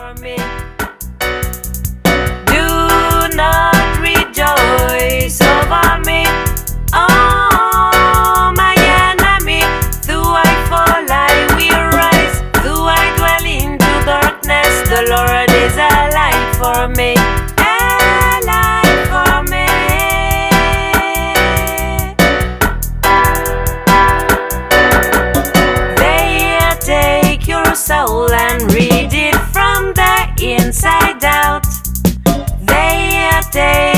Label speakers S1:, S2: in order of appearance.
S1: for me. Do not rejoice over me, oh my enemy. Though I fall, I will rise. Though I dwell into darkness, the Lord is a light for me. A light for me. They take your soul and read it from the inside out. They take